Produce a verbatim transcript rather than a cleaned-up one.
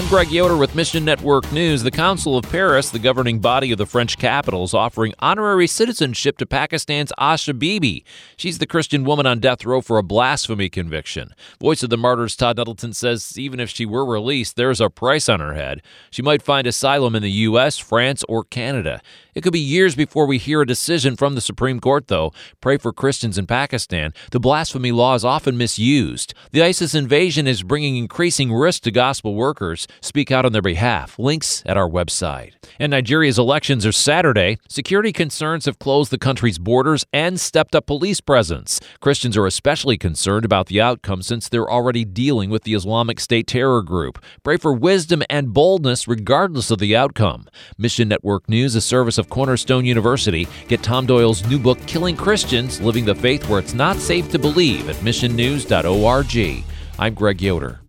Greg Yoder with Mission Network News. The Council of Paris, the governing body of the French capital, is offering honorary citizenship to Pakistan's Asha Bibi. She's the Christian woman on death row for a blasphemy conviction. Voice of the Martyrs Todd Nettleton says even if she were released, there's a price on her head. She might find asylum in the U S, France, or Canada. It could be years before we hear a decision from the Supreme Court, though. Pray for Christians in Pakistan. The blasphemy law is often misused. The ISIS invasion is bringing increasing risk to gospel workers. Speak out on their behalf. Links at our website. And Nigeria's elections are Saturday. Security concerns have closed the country's borders and stepped up police presence. Christians are especially concerned about the outcome since they're already dealing with the Islamic State terror group. Pray for wisdom and boldness regardless of the outcome. Mission Network News, a service of Cornerstone University. Get Tom Doyle's new book, Killing Christians, Living the Faith Where It's Not Safe to Believe, at mission news dot org. I'm Greg Yoder.